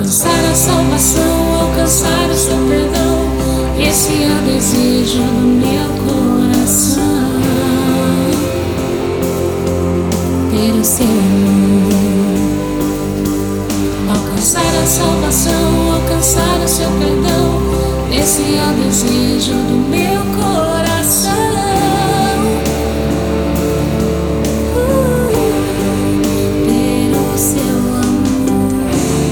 alcançar a salvação, alcançar o seu perdão. Esse é o desejo do meu coração, ter o seu amor. Alcançar a salvação, alcançar o seu perdão. Esse é o desejo do meu coração. Ter o seu amor,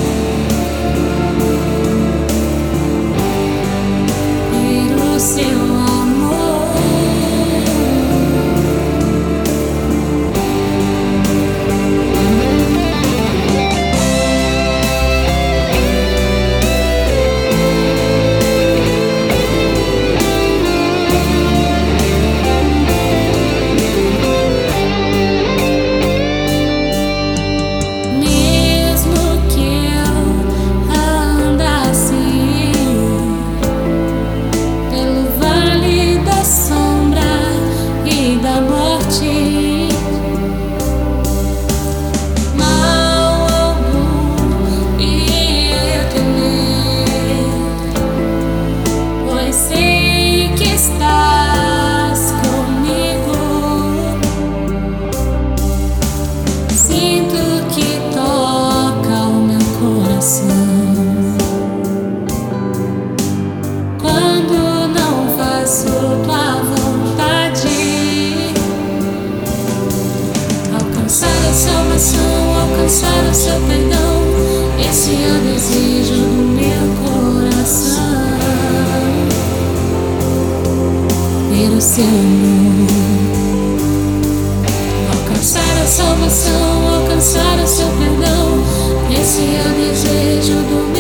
ter o seu amor. Alcançar o seu perdão, esse é o desejo do meu coração. Ter o seu amor, alcançar a salvação, alcançar o seu perdão, esse é o desejo do meu coração.